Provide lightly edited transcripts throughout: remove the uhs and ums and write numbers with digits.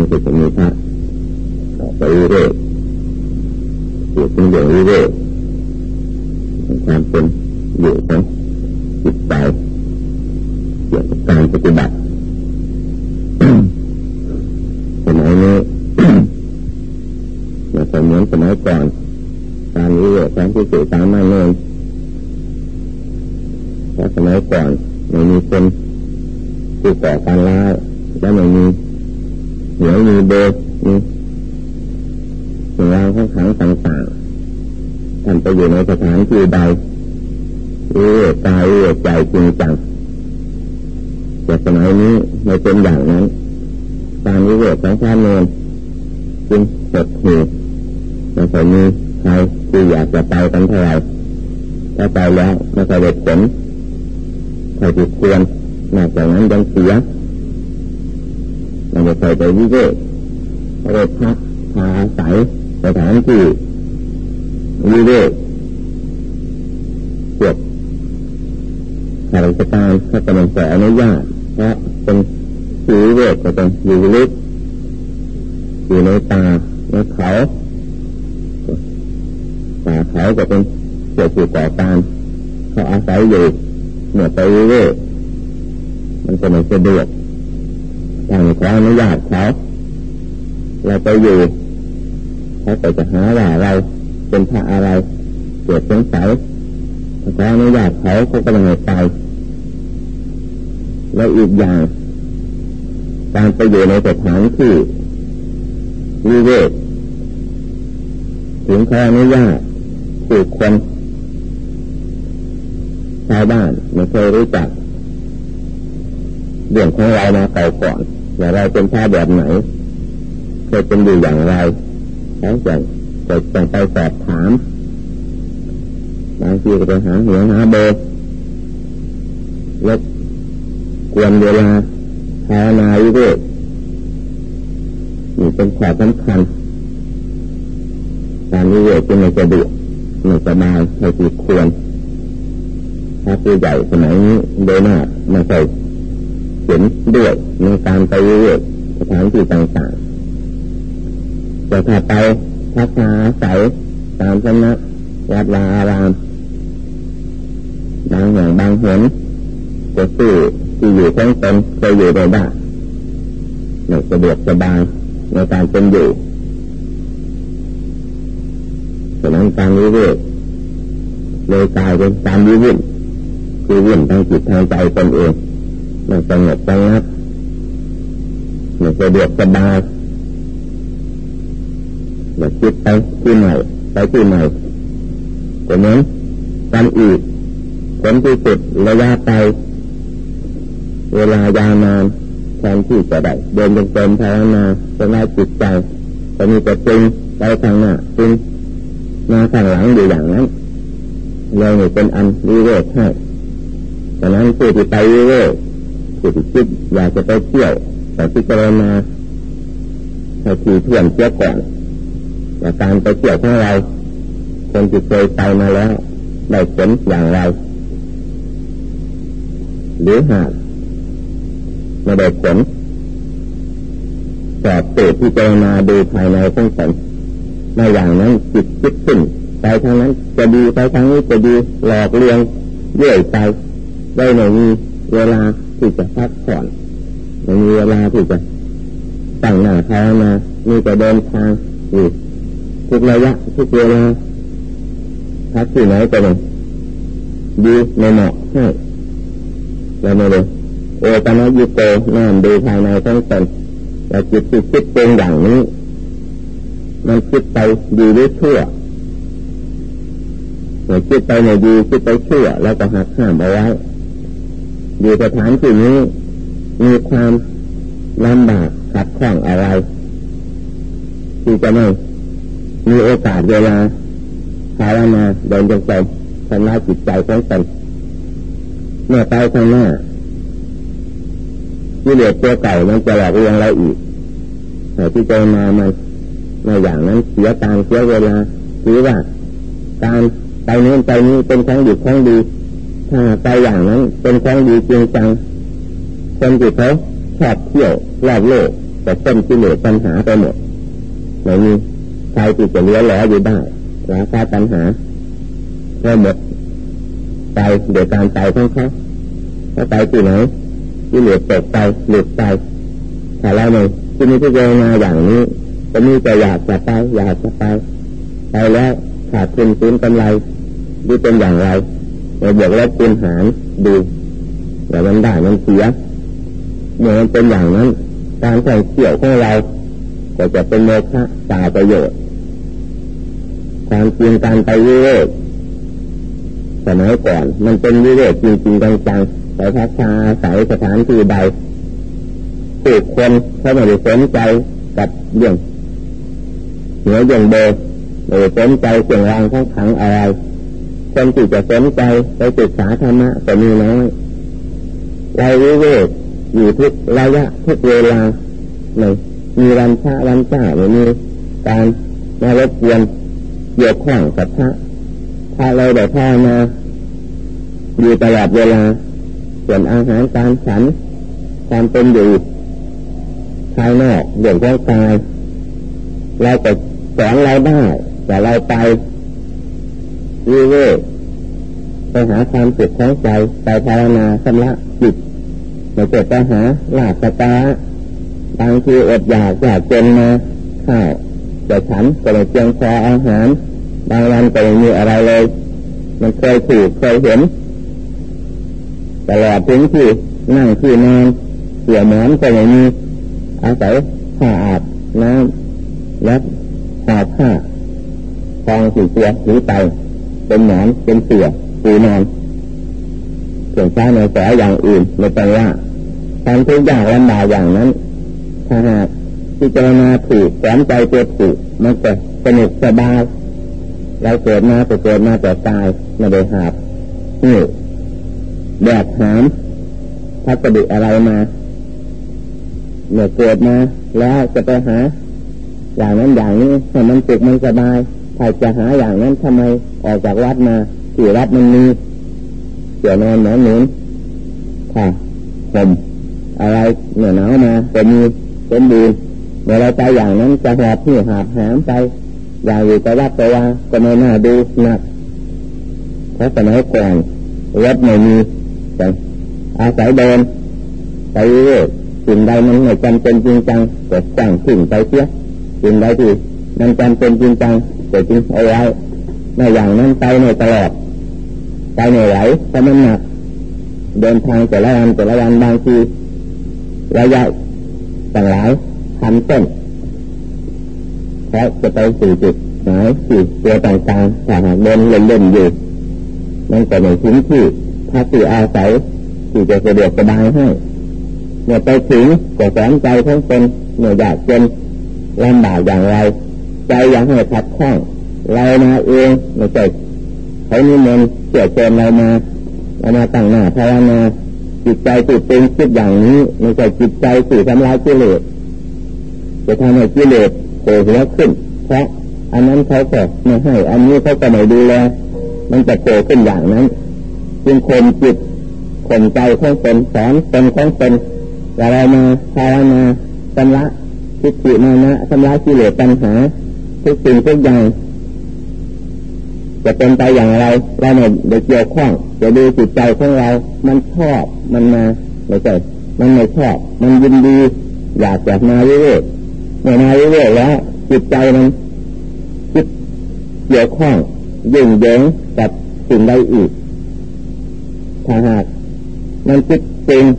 ที่จะมีพระต่อไปเรื่อยๆอยู่เป็นอย่างเรื่อยๆความเป็นอยู่ของจิตใจเกี่ยวกับการปฏิบัติสมัยนี้อย่าเหมือนสมัยก่อนการวิเวกการที่สื่อสารมาเนื่องเพราะสมัยก่อนไม่มีคนที่ก่อการร้ายและไม่มีเหนียวมีเบสมีสิ่งราวของขังต่างๆท่านไปอยู่ในสถานที่ใดวิเวกกายวิเวกใจจริงจังแต่สมัยนี้ไม่เป็นอย่างนั้นการวิเวกของพระเนรจึงหดหู่ไม่เคยมีใครที่อยากจะไปกันเท่าไหร่ถ้าไปแล้วไม่เคยได้ผลใครที่ควรนอกจากนั้นยังเสียเราไม่เคยไปวิเวกไปพักพาอาศัยสถานที่วิเวกพวกข้าราชการเขาจะไม่ขออนุญาตเพราะเป็นที่วิเวกก็ต้องอยู่ลึกอยู่ในป่าในเขาป่าเขาก็เป็นเกี่ยวกับก่อการเขาอาศัยอยู่เมื่อไปวิเวกมันก็ไม่สะดวกอย่างขออนุญาตเขาเราไปอยู่เขาก็จะหาว่าเราเป็นพระอะไรเกิดสงสัยขออนุญาตเขาก็ไม่ให้ไปและอีกอย่างการไปอยู่ในสถานที่วิเวกถึงขออนุญาตผู้คนชาวบ้านไม่เคยรู้จักเรื่องของเรามาเก่าก่อนว่าเราเป็นพระแบบไหนเคยเป็นอยู่อย่างไรแล้วจะต้องไปสอบถามบางทีก็ไปหาหัวหาเบอร์แล้วกวนเวลาภาวนาวิเวกนี่เป็นข้อสำคัญการวิเวกเป็นในสะดวกในสบายในที่ควรพระผู้ใหญ่สมัยนี้โดยมากไม่เคยเห็นด้วยในการไปวิเวกสถานที่ต่างๆแต่ถ้าไปพักอาศัยตามสำนักวัดวาอารามบางแห่งบางหนก็สู้ที่อยู่ของตนเคยอยู่ในบ้านไม่สะดวกสบายในการเป็นอยู่ฉะนั้นการวิเวกเลยกลายเป็นการวิวุ่นคือวุ่นทางจิตทางใจตนเองไม่สงบสงัดไม่สะดวกสบายอย่าคิดไปที่ใหม่ไปที่ใหม่แต่นั้นการอีกผลที่สุดระยะไปเวลายาวนานแทนที่จะได้เดินจงกรมภาวนาจะได้จิตใจจะมีแต่ปรุงไปทางหน้าปรุงมาทางหลังอยู่อย่างนั้นเลยเป็นอันวิเวกให้ฉะนั้นผู้ที่ไปวิเวกผู้ที่คิดอยากจะไปเที่ยวแต่พิจารณาให้ทีเพื่อนเที่ยวก่อนว่าการไปเที่ยวของเราคนที่เคยไปมาแล้วได้ผลอย่างไรหรือหากไม่ได้ผลสอบติพิจารณาดูภายในของตนในอย่างนั้นจิตคิดขึ้นไปทางนั้นจะดีไปทางนี้จะดีหลอกลวงเรื่อยไปได้ไม่มีเวลาที่จะพักผ่อนไม่มีเวลาที่จะตั้งหน้าภาวนามีแต่เดินทางอยู่ทุกระยะทุกเวลาพักที่ไหนก็ไม่ดีไม่เหมาะให้แล้วไม่เลยโอปนัญญิโกน้อมดูภายในของตนแต่จิตที่คิดเป็นอย่างนี้มันคิดไปดีหรือชั่วคิดไปไม่ดีคิดไปชั่วแล้วก็หักห้ามเอาไว้อยู่สถานที่นี้มีความลำบากขัดข้องอะไรที่จะไม่มีโอกาสเวลาภาวนาเดินจงกรมทำลายจิตใจของตนเมื่อไปข้างหน้ากิเลสตัวเก่ามันจะหลอกลวงเราอีกแต่ที่เจอมามันในอย่างนั้นเสียการเสียเวลาถือว่าการไปนู้นไปนี้เป็นของดีของดีถ้าไปอย่างนั้นเป็นของดีจริงจังคนที่เขาชอบเที่ยวรอบโลกแต่ต้นกิเลสปัญหาไปหมดไม่มีใครที่จะเหลือแหลอยู่ได้ราคาปัญหาก็หมดไปโดยการตายของเขาถ้าตายที่ไหนกิเลสตกไปหลุดไปถ้าเราไม่ที่มีที่เจรนาอย่างนี้จะมีแต่อยากจะไปอยากจะไปแล้วขาดทุนสูญกำไรดูเป็นอย่างไรเราบวกลบคูณหารดูแต่มันได้มันเสียเมื่อมันเป็นอย่างนั้นการท่องเที่ยวของเราก็จะเป็นโมฆะตาประโยชน์การกินการไปวิเวกสมัยก่อนมันเป็นวิเวกจริงๆจังๆไปพักชาใส่สถานที่ใดผู้คนเขาไม่ได้สนใจกับเรื่องเหนืออย่างเดิมไม่ได้สนใจเสียงรางของขังอะไรคนที่จะสนใจไปศึกษาธรรมะก็มีน้อยเราวิเวกอยู่ทุกระยะทุกเวลาไม่มีวันพระวันเจ้าไม่มีการมารบกวนเกี่ยวข้องกับพระถ้าเราได้ภาวนาอยู่ตลอดเวลาส่วนอาหารการฉันความเป็นอยู่ภายนอกเรื่องของกายเราก็สอนเราได้แต่เราไปวิเวกไปหาความสุขของใจไปภาวนาชำระจิตไม่เกิดปัญหาลาภสตาบางทีอดอยากจนมาข้าวแต่ฉันก็ไม่เพียงพออาหารบางวันก็ไม่มีอะไรเลยมันเคยถูกเคยเห็นตลอดถึงที่นั่งที่นอนเสื่อหมอนก็ไม่มีอาศัยผ้าอาบน้ำและห่อผ้าทองสีเสือหรือไปเป็นหมอนเป็นเสื่อปูนอนเพียงใช้ในแสอย่างอื่นไม่ต้องว่าทำทุกอย่างลำบากอย่างนั้นถ้าหากพิจารณาถูกแสนใจตัวถูกมันจะสนุกสบายเราเกิดมาแต่ตายไม่ได้หาบนี่แบกหามพัสดุอะไรมาเนี่ยเกิดมาแล้วจะไปหาอย่างนั้นอย่างนี้ให้มันสุขมันสบายถ้าจะหาอย่างนั้นทำไมออกจากวัดมาที่วัดมันมีเกี่ยวนอนหนอนหนุนค่ะผมอะไรเหนือหนาวมาจะมีเป็นดีเมื่อเราไปอย่างนั้นจะหอบที่หาบหามไปอย่างอยู่แต่วัดแต่ว่าก็ไม่น่าดูหนักเพราะสมัยก่อนรถไม่มีแต่อาศัยเดินไปเรื่อยสิ่งใดมันไม่จำเป็นจริงจังก็สั่งสิ่งไปเสียสิ่งใดที่มันจำเป็นจริงจังก็จริงเอาไว้ในอย่างนั้นไปในตลอดไปในไหลเพราะมันหนักเดินทางแต่ละวันบางทีระยะต่างหลายพันต้นเพราะจะไปสู่จุดหมายที่ตัวต่างๆถ้าหากเดินเล่นอยู่มันก็ไม่ถึงที่พักที่อาศัยที่จะสะดวกสบายให้เมื่อไปถึงก็สอนใจทั้งเป็นเมื่ออยากเป็นลำบากอย่างไรใจอยากให้ขัดข้องเรามาเองไม่ใช่เขานิมนต์เกี่ยวเชิญเรามาตั้งหน้าภาวนาจิตใจติดเป็นคิดอย่างนี้ไม่ใช่จิตใจสื่อทำลายกิเลสจะทำให้กิเลสโผล่หัวขึ้นเพราะอันนั้นเขาก็ไม่ให้อันนี้เขาก็ไม่ดูแลมันจะโผล่ขึ้นอย่างนั้นจึงข่มจิตข่มใจของตนสอนตนของตนเรามาภาวนาชำระทิฏฐิมานะชำระกิเลสปัญหาทุกสิ่งทุกอย่างจะเป็นไปอย่างไรเราไม่เกี่ยวข้องจะดูจิตใจของเรามันชอบมันมาไม่ใช่มันไม่ชอบมันยินดีอยากจะมาเรื่อยๆมาเรื่อยๆแล้วจิตใจมันคิดเกี่ยวข้องยุ่งเหยิงกับสิ่งใดอีกถ้าหากมันคิดจริง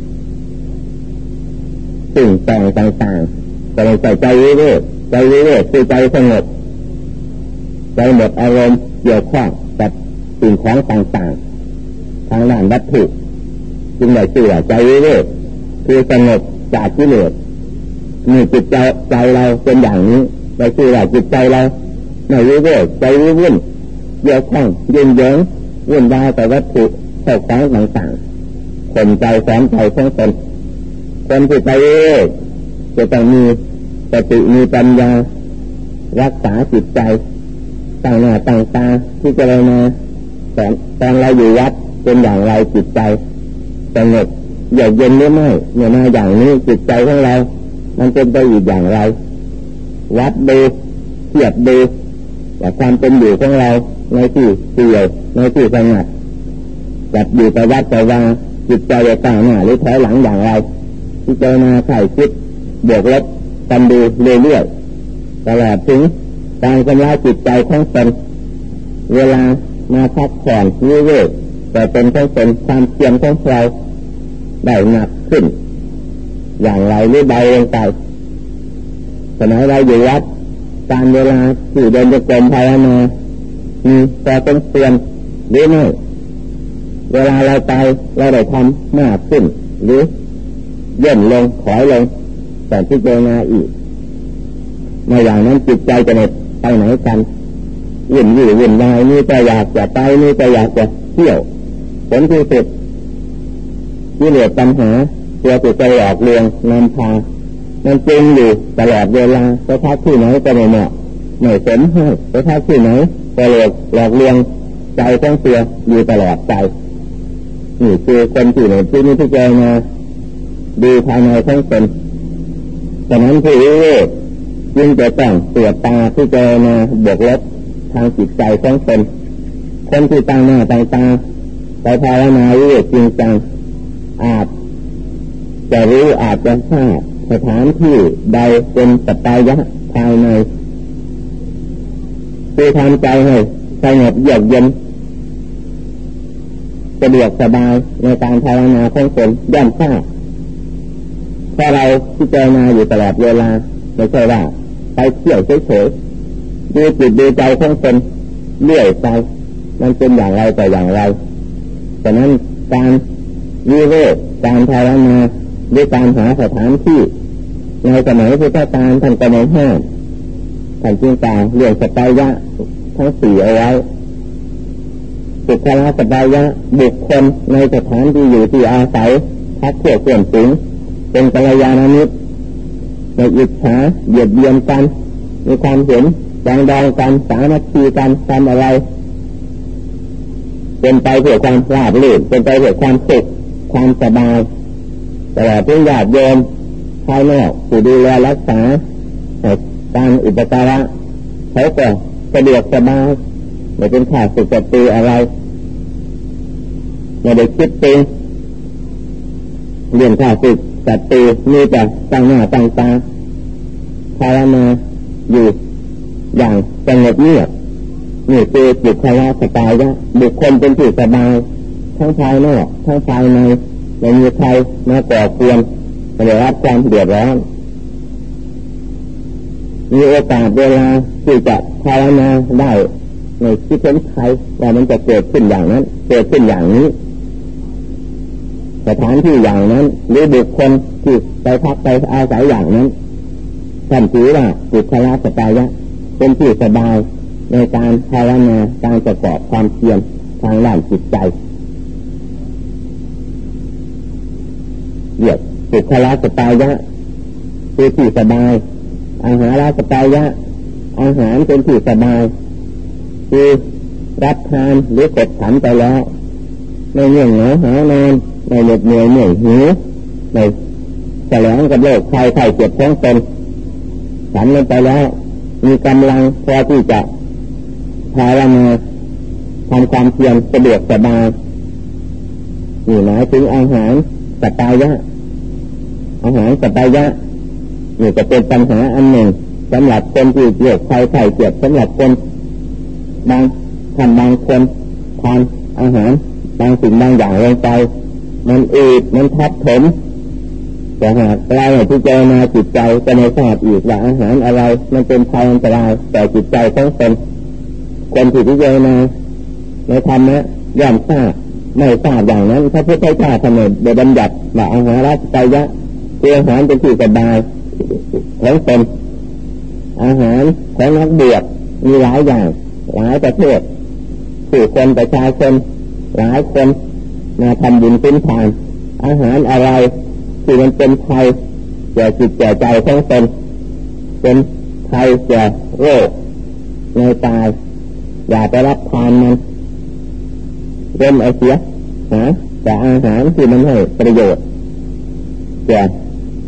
สิ่งต่างๆก็เลยใจเรื่อยๆคือใจสงบใจหมดอารมณ์เกี่ยวข้องกับสิ่งของต่างๆทางด้านวัตถุจึงได้ชื่อว่าใจเรื่อยๆคือสงบจากกิเลสมีจิตใจเราเป็นอย่างนี้ได้ชื่อว่าจิตใจเราไม่เรื่อยๆใจวุ่นเกี่ยวข้องยุ่งเหยิงวุ่นวายกับวัตถุเข้าของต่างๆข่มใจสอนใจของตนคนที่ไปเรื่อยจะต้องมีสติมีปัญญารักษาจิตใจตั้งหน้าตั้งตาที่จะเรามาตอนเราอยู่วัดเป็นอย่างไรจิตใจสงบเยือกเย็นหรือไม่เมื่อมาอย่างนี้จิตใจของเรามันเป็นไปอีกอย่างไรวัดดูเทียบดูว่าความเป็นอยู่ของเราในที่เสี่ยวในที่สงัดจัดอยู่แต่วัดแต่ว่าจิตใจจะก้าวหน้าหรือถอยหลังอย่างไรพิจารณาไถ่คิดบวกลบกันดูเรื่อยๆตลอดถึงการชำระจิตใจของตนเวลามาพักผ่อนวิเวกแต่เป็นของตนความเพียรของเราได้หนักขึ้นอย่างไรหรือเบาลงไปสมัยเราอยู่วัดการเวลาที่เดินจงกรมภาวนามีแต่ต้องเตือนหรือไม่เวลาเราไปเราได้ทำมากขึ้นหรือย่นลงถอยลงแต่ที่เจงาอีกในอย่างนั้นจิตใจจะไปไหนกันวุ่นวายนี่จะอยากจะไปนี่จะอยากจะเที่ยวผลที่สุดกิเลสปัญหาตัวจิตใจหลอกลวงนำพามันจริงอยู่ตลอดเวลาไปทักที่ไหนก็ไม่เหมาะไม่สมให้ไปทักที่ไหนก็หลอกลวงใจต้องเสียอยู่ตลอดใจนี่คือคนที่ในที่นี้ที่เจอมาดูภายในทั้งตนฉะนั้นผู้รู้จึงจะต้องตรวจตาที่เจอมาบวกลบทางจิตใจทั้งตนคนที่ตั้งหน้าตั้งตาไปภาวนารู้จริงจังอาจจะรู้อาจจะทราบสถานที่ใดเป็นปัจจัยภายในคือทำใจให้สงบเยือกเย็นสะดวกสบายในการภาวนาของตนย่อมทราบถ้าเราพิจารณาอยู่ตลอดเวลาไม่ใช่ว่าไปเที่ยวเฉยๆดูจิตดูใจของตนเลื่อยไปมันเป็นอย่างไรแต่อย่างไรฉะนั้นการวิเวกการภาวนาด้วยการหาสถานที่ในสมัยพุทธกาลท่านก็ไม่ห้ามท่านจึงกล่าวเรื่องสัพยะทั้งสี่เอาไว้สุขละสัพยะบุคคลในสถานที่อยู่ที่อาศัยพักเพื่อเพื่อนฝูงเป็นกัลยาณมิตรในอิจฉาเบียดเบียนกันมีความเห็นจองดองกันสามัคคีกันทำอะไรเป็นไปเพื่อความราบรื่นเป็นไปเพื่อความสุขความสบายแต่ว่าเพื่อญาติโยมภายนอกผู้ดูแลรักษาการอุปการะเขาก็สะดวกสบายไม่เป็นข้าศึกศัตรูอะไรไม่ได้คิดตึงเรื่องข้าศึกศัตรูมีแต่ตั้งหน้าตั้งตาภาวนาอยู่อย่างสงบเงียบนี่คือจิตละสบายะบุคคลเป็นผู้สบายทั้งภายนอกทั้งภายในไม่มีใครมาก่อกวนไม่ได้รับความเดือดร้อนมีโอกาสเวลาที่จะภาวนาได้ในที่เป็นใครว่ามันจะเกิดขึ้นอย่างนั้นเกิดขึ้นอย่างนี้สถานที่อย่างนั้นหรือบุคคลที่ไปพักไปอาศัยอย่างนั้นท่านถือว่าจิตละสบายะเป็นที่สบายในการภาวนาการประกอบความเพียรทางด้านจิตใจเรียกสุขละสบายะคือที่สบายอาหารสบายะอาหารเป็นที่สบายคือรับทานหรือกดฉันไปแล้วไม่เหนื่อยหานอนไม่เหน็ดเหนื่อยหิวไม่แสลงกับโรคไข้เจ็บท้องตนฉันลงไปแล้วมีกำลังพอที่จะภาวนาทำความเพียรสะดวกสบายนี่หมายถึงอาหารสบายะอาหารสบายะนี่จะเป็นปัญหาอันหนึ่งสำหรับคนที่โรคไข้เจ็บสำหรับคนบางคนทานอาหารบางสิ่งบางอย่างลงไปมันอืดมันทับถมแต่หากเราพิจารณาจิตใจจะไม่ทราบอีกว่าอาหารอะไรมันเป็นภัยอันตรายแต่จิตใจของตนคนที่พิจารณาในธรรมะย่อมทราบไม่ทราบอย่างนั้นพระพุทธเจ้าทำไมได้บัญญัติว่าอาหารสบายะคืออาหารเป็นที่สบายของตนอาหารของนักบวชมีหลายอย่างหลายประเภทผู้คนประชาชนหลายคนมาทำบุญพื้นฐานอาหารอะไรที่มันเป็นภัยแก่จิตแก่ใจของตนเป็นภัยแก่โรคในตายอย่าไปรับทานมันเริ่มเอาเสียแต่อาหารที่มันให้ประโยชน์แก่ต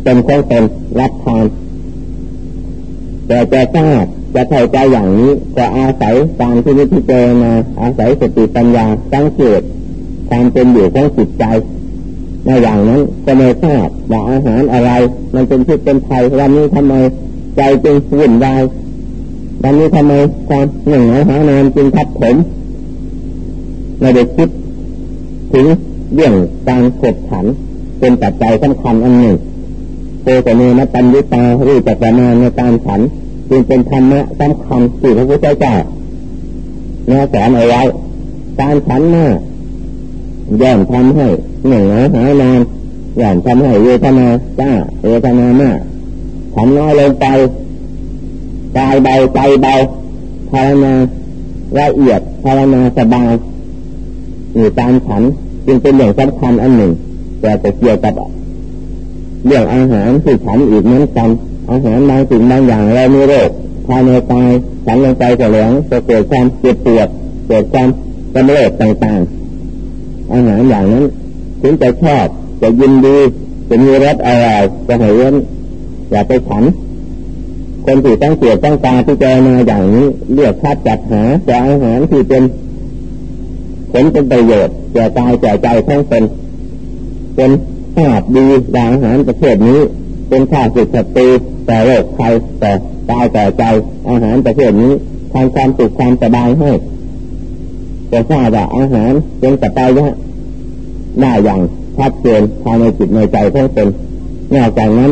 เป็นของตนรับทานแต่จะทราบจะเข้าใจอย่างนี้ก็อาศัยการที่นิพพิจารณาอาศัยสติปัญญาสังเกตความเป็นอยู่ของจิตใจในอย่างนั้นก็ไม่ทราบว่าอาหารอะไรมันเป็นพิษเป็นภัยวันนี้ทำไมใจจึงวุ่นวายวันนี้ทำไมความหนึ่งหานานจึงทับถมไม่ได้คิดถึงเรื่องการขบขันเป็นปัจจัยสำคัญอันหนึ่งโพชเนมตัญญิตารู้จักประมาณในการฉันจึงเป็นธรรมะสำคัญที่พระพุทธเจ้าแนะสอนเอาไว้การฉันมากย่อมทำให้หนึ่งหานานย่อมทำให้เวทนาจ้าเวทนามากฉันน้อยลงไปกายเบาใจเบาภาวนาละเอียดภาวนาสบายมีการฉันจึงเป็นเรื่องสำคัญอันหนึ่งแต่จะเกี่ยวกับเรื่องอาหารที่ฉันอีกนั้นกันอาหารบางสิ่งบางอย่างเรามีโรคภายในกายฉันลงไปก็เหลืองจะเกิดความเจ็บปวดเกิดความกำเริบต่างๆอาหารอย่างนั้นถึงจะชอบจะยินดีจะมีรสอร่อยจะให้เว้นอย่าไปฉันคนที่ต้องเกี่ยวต้องการที่จะมาอย่างนี้เลือกคัดจัดหาแต่อาหารที่เป็นผลเป็นประโยชน์แก่กายแก่ใจทั้งเป็นธาตุดีอาหารประเภทนี้เป็นข้าศึกศัตรูแต่โรคภัยแต่กายแต่ใจอาหารประเภทนี้ทำความสุขความสบายให้จะทราบว่าอาหารเป็นปัจจัยได้อย่างชัดเจนภายในจิตในใจทั้งเป็นนอกจากนั้น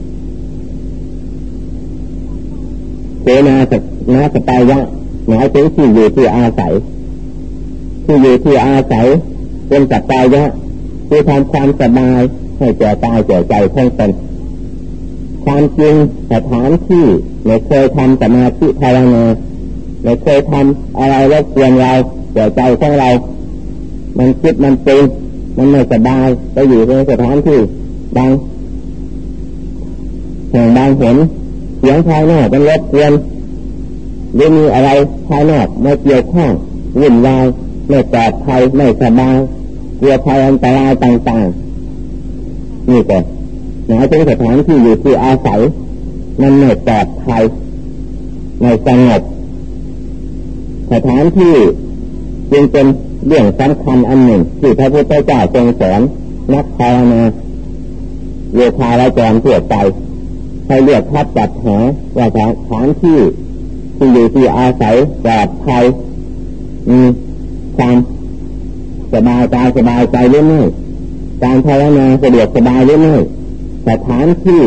เสนาสปายะหมายถึงที่อยู่ที่อาศัยที่อยู่ที่อาศัยเป็นสปายะคือทำความสบายให้แก่กายแก่ใจทั้งเป็นความจริงสถานที่ไม่เคยทำสมาธิภาวนาไม่เคยทำอะไรรบกวนเราแก่ใจของเรามันคิดมันปรุงมันไม่สบายไปอยู่ในสถานที่บางแห่งบางเห็นเสียงภายนอกเป็นรบกวนหรือมีอะไรภายนอกมาเกี่ยวข้องวุ่นวายไม่ปลอดภัยไม่สบายกลัวภัยอันตรายต่างๆนี่ก็หมายถึงสถานที่อยู่ที่อาศัยมันไม่ปลอดภัยไม่สงบสถานที่จึงเป็นเรื่องสำคัญอันหนึ่งที่พระพุทธเจ้าทรงสอนนักภาวนาโยคาและจรทั่วไปให้เลือกคัดจัดหาว่าสถานที่ที่อยู่ที่อาศัยปลอดภัยมีความสบายกายสบายใจหรือไม่การภาวนาสะดวกสบายหรือไม่สถานที่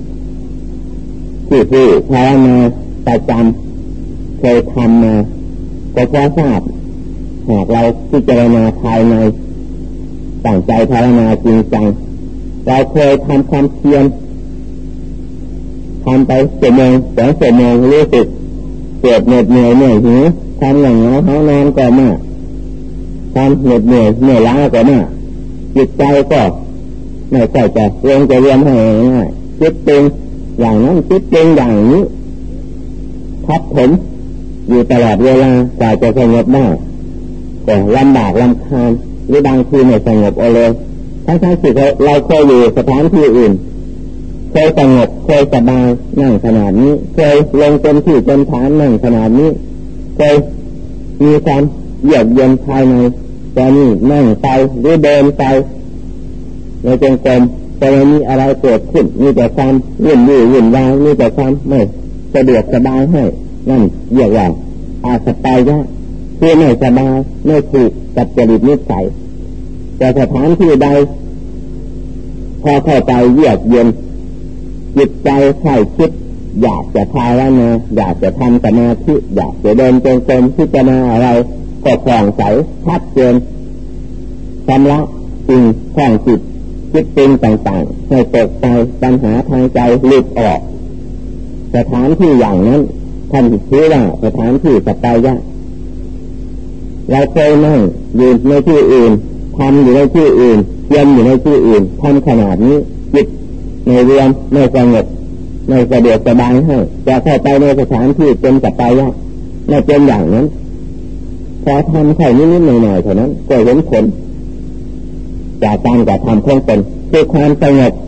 ที่ภาวนาประจำเคยทำมาก็จะทราบหากเราพิจารณาภายในตั้งใจภาวนาจริงจังเราเคยทำความเพียรทำไปชั่วโมง2 ชั่วโมงรู้สึกเกิดเหน็ดเหนื่อยหิวทำอย่างนี้ห้องนอนก็มากทำเหน็ดเหนื่อยล้าก็มากจิตใจก็ไม่ใช่จะเรียนให้ง่ายคิดเป็นอย่างนั้นคิดเป็นอย่างนี้ทับผมอยู่ตลอดเวลากว่าจะสงบได้ก็ลำบากลำคาญหรือบางทีไม่สงบเลยทั้งที่เราเคยอยู่สถานที่อื่นเคยสงบเคยสบายนั่งขนาดนี้เคยลงเป็นที่เป็นฐานนั่งขนาดนี้เคยมีความเยือกเย็นภายในแต่นี่นั่งไปหรือเดินไปในจงกรมแต่ไม่มีอะไรเกิดขึ้นมีแต่ความวุ่นวายมีแต่ความไม่สะดวกสบายให้นั่นเรียกว่าอาสปายะคือไม่สบายไม่ถูกกับจริตนิสัยแต่สถานที่ใดพอเข้าใจเยือกเย็นจิตใจใส่คิดอยากจะภาวนาอยากจะทำสมาธิอยากจะเดินจงกรมพิจารณาอะไรก็ผ่องใสชัดเจนชำระสิ่งข้องจิตคิดปรุงต่างๆให้ตกไปปัญหาทางใจหลุดออกสถานที่อย่างนั้นท่านถือว่าสถานที่สปายะเราเคยนั่งอยู่ในที่อื่นทำอยู่ในที่อื่นเพียรอยู่ในที่อื่นทำขนาดนี้จิตในเรียนไม่สงบไม่สะดวกสบายให้จะเข้าไปในสถานที่เป็นสปายะไม่เป็นอย่างนั้นพอทำแค่นิดๆหน่อยๆเท่านั้นก็เห็นผลจากการกระทำของตนคือความสงบค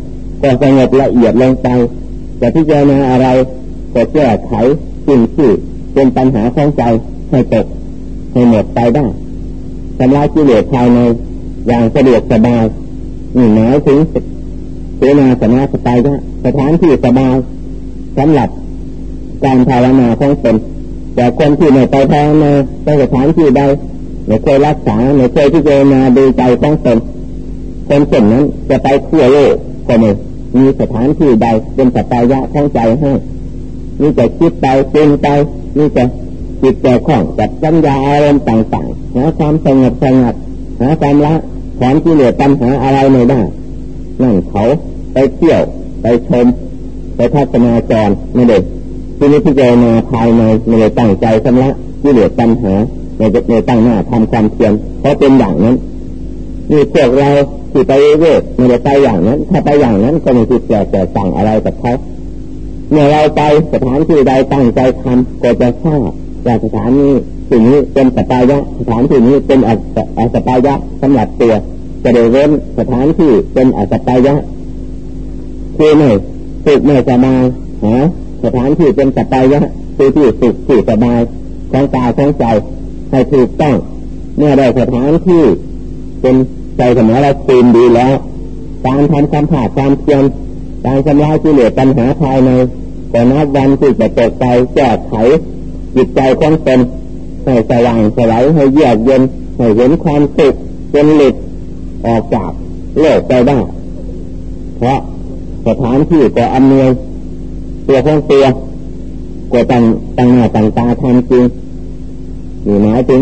ก็สงบละเอียดลงไปจะพิจารณาอะไรก็แก้ไขสิ่งที่เป็นปัญหาของใจให้ตกให้หมดไปได้ทำลายกิเลสภายในอย่างสะดวกสบายนี่หมายถึงเสนาสนะสบายะสถานที่สบายสำหรับการภาวนาของตนแต่คนที่ไม่ไปภาวนาในสถานที่ใดไม่เคยรักษาไม่เคยพิจารณาดูใจของตนคนเช่นนั้นจะไปทั่วโลกก็ไม่มีสถานที่ใดเป็นสบายะของใจให้นี่จะคิดไปเป็นไปนี่จะจิตใจคล่องกับสัญญาอารมณ์ต่างๆหาความสงบหาความละถอนกิเลสปัญหาอะไรไม่ได้นั่งเขาไปเที่ยวไปชมไปทัศนาจรไม่ได้ที่นี้พิจารณาภายในไม่ได้ตั้งใจชำระกิเลสปัญหาไม่ตั้งหน้าทำความเพียรเพราะเป็นอย่างนั้นนี่พวกเราที่ไปเรื่อยไม่ได้ไปอย่างนั้นถ้าไปอย่างนั้นก็ไม่ติดแก่ต่างอะไรกับเขาเมื่อเราไปสถานที่ใดตั้งใจทำก็จะทราบว่าสถานนี้สิ่งนี้เป็นสปายะสถานที่นี้เป็นอสปายะสำหรับตัวจะได้เว้นสถานที่เป็นอสปายะคือไม่สุขไม่สบายหาสถานที่เป็นสปายะคือที่สุขที่สบายของกายของใจให้ถูกต้องเมื่อได้สถานที่เป็นใจสมรภูมิดีแล้วการทำความผาดความเพียรการชำระกิเลสปัญหาภายในก็นับวันที่จะเกิดใจแก้ไขจิตใจของตนให้สว่างสลายให้เยือกเย็นให้เห็นความสุขเป็นหลุดออกจากโลกไปได้เพราะสถานที่ก็อำนวยตัวของตัวก็ตั้งหน้าตั้งตาทำจริงนี่หมายถึง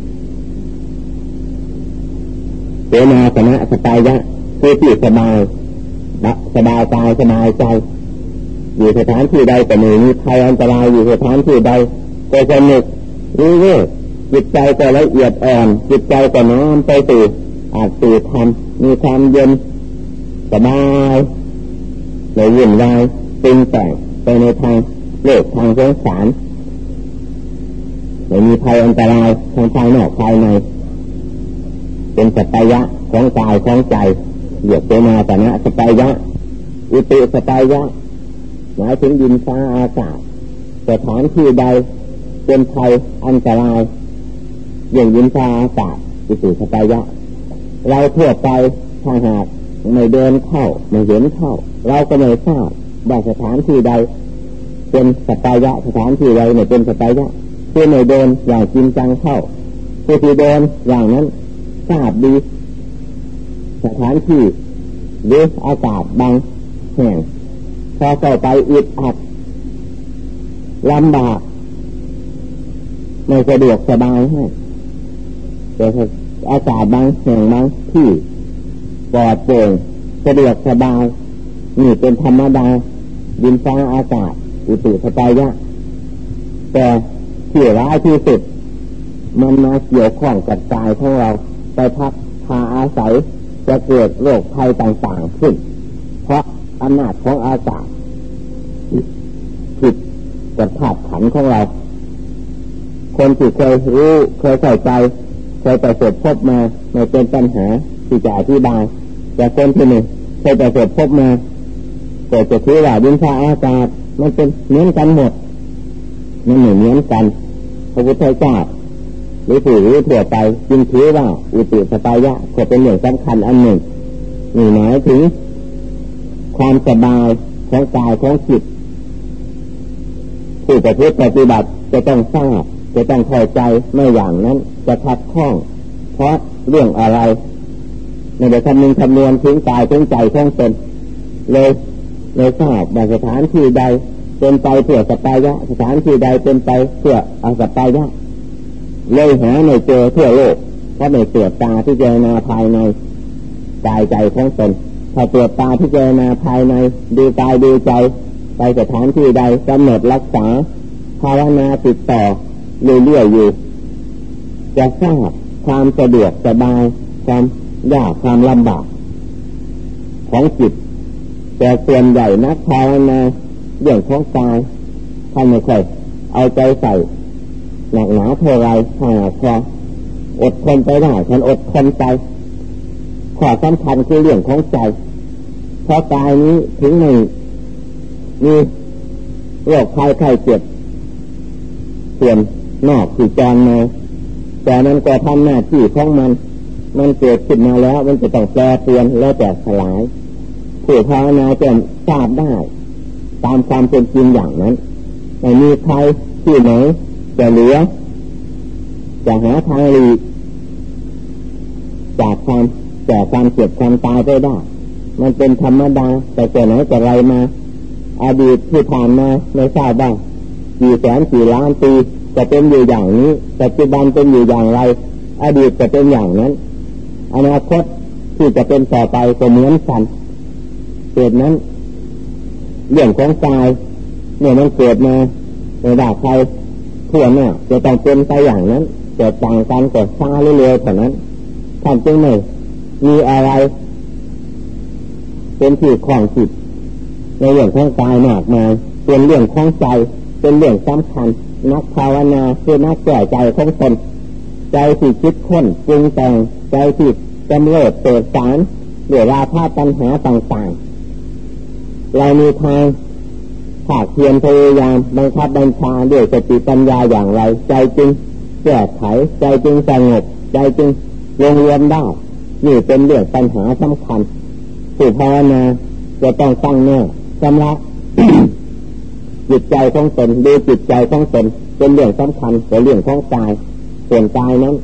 เสนาสนะสบายะคือที่สบายกายสบายใจอยู่สถานที่ใดก็ไม่มีภัยอันตรายอยู่สถานที่ใดก็สนุกรู้จิตใจก็ละเอียดอ่อนจิตใจก็น้อมไปสู่อาจสู่ธรรมมีความเย็นสบายไม่วุ่นวายตึงแต่งไปในทางโลกทางสงสารไม่มีภัยอันตรายทางภายนอกภายในเป็นสัพยะของกายของใจเหยียบเสนาสนะสัพยะอุติสัพยะหมายถึงดินฟ้าอากาศสถานที่ใดเป็นภัยอันตรายอย่างดินฟ้าอากาศอุติสัพยะเราทั่วไปถ้าหากไม่เดินเข้าไม่เห็นเข้าเราก็ไม่ทราบว่าสถานที่ใดเป็นสัพยะสถานที่ใดไม่เป็นสัพยะที่ไม่เดินอย่างจริงจังเข้าที่เดินอย่างนั้นทราบดีสถานที่หรืออากาศบางแห่งพอเข้าไปอึดอัดลำบากไม่สะดวกสบายให้แต่อากาศบางแห่งบางที่ปลอดโปร่งสะดวกสบายนี่เป็นธรรมดาดินฟ้าอากาศอุตุสบายะแต่ที่ร้ายที่สุดมันมาเกี่ยวข้องกับกายของเราไปพักพาอาศัยจะเกิดโรคภัยต่างๆขึ้นเพราะอำนาจของอากาศผิดกับธาตุขันธ์ของเราคนที่เคยรู้เคยเข้าใจเคยประสบพบมาไม่เป็นปัญหาที่จะอธิบายแต่คนที่ไม่เคยประสบพบมาก็จะถือว่าดินฟ้าอากาศมันเป็นเหมือนกันหมดมันไม่เหมือนกันพระพุทธเจ้าหรือผู้รู้ทั่วไปจึงถือว่าอุติสปายะก็เป็นเรื่องสำคัญอันหนึ่งนี่หมายถึงความสบายของกายของจิตผู้ประพฤติปฏิบัติจะต้องทราบจะต้องเข้าใจไม่อย่างนั้นจะขัดข้องเพราะเรื่องอะไรไม่ได้คำนึงคำนวณถึงกายถึงใจของตนเลยทราบว่าสถานที่ใดเป็นไปเพื่อสปายะสถานที่ใดเป็นไปเพื่ออสปายะเลยหาไม่เจอทั่วโลกเพราะไม่ตรวจตาพิจารณาภายในกายใจของตนถ้าตรวจตาพิจารณาภายในดูกายดูใจไปสถานที่ใดกำหนดรักษาภาวนาติดต่อเรื่อยๆอยู่จะทราบความสะดวกสบายความยากความลำบากของจิตแต่ส่วนใหญ่นักภาวนาเรื่องของกายท่านไม่ค่อยเอาใจใส่หนักหนาเท่าไรถ้าพออดทนไปได้ท่านอดทนไปข้อสำคัญคือเรื่องของใจเพราะกายนี้ถึงไม่มีโรคภัยไข้เจ็บส่วนนอกที่จรมาแต่มันก็ทำหน้าที่ของมันเกิดขึ้นมาแล้วมันจะต้องแปรเปลี่ยนแล้วแต่สลายผู้ภาวนาจะทราบได้ตามความเป็นจริงอย่างนั้นไม่มีใครที่ไหนจะเหลือจะหาทางหลีกจากความเจ็บความตายไปได้มันเป็นธรรมดาแต่ไหนแต่ไรมาอดีตที่ผ่านมาไม่ทราบบ้างกี่แสนกี่ล้านปีจะเป็นอยู่อย่างนี้ปัจจุบันเป็นอยู่อย่างไรอดีตจะเป็นอย่างนั้นอนาคตที่จะเป็นต่อไปก็เหมือนกันเหตุนั้นเรื่องของกายเนี่ยมันเกิดมาในด่าใครทั่วหน้าจะต้องเป็นไปอย่างนั้นแต่ต่างกันก็ช้าเร็วๆเท่านั้นท่านจึงไม่มีอะไรเป็นที่คล้องจิตในเรื่องของกายมากมายเป็นเรื่องของใจเป็นเรื่องสำคัญนักภาวนาคือนักแก้ใจของตนใจที่คิดค้นปรุงแต่งใจที่กำเริบเปิดสารด้วยราคะตัณหาต่างๆเรามีทางภาคเพียรพยายามบังคับบัญชาด้วยสติปัญญาอย่างไรใจจึงแก้ไขใจจึงสงบใจจึงลงรวมได้นี่เป็นเรื่องปัญหาสำคัญผู้ภาวนาจะต้องตั้งแน่ชำระ จิตใจของตนดูจิตใจของตนเป็นเรื่องสำคัญเป็นเรื่องของกายส่วนกายนั้น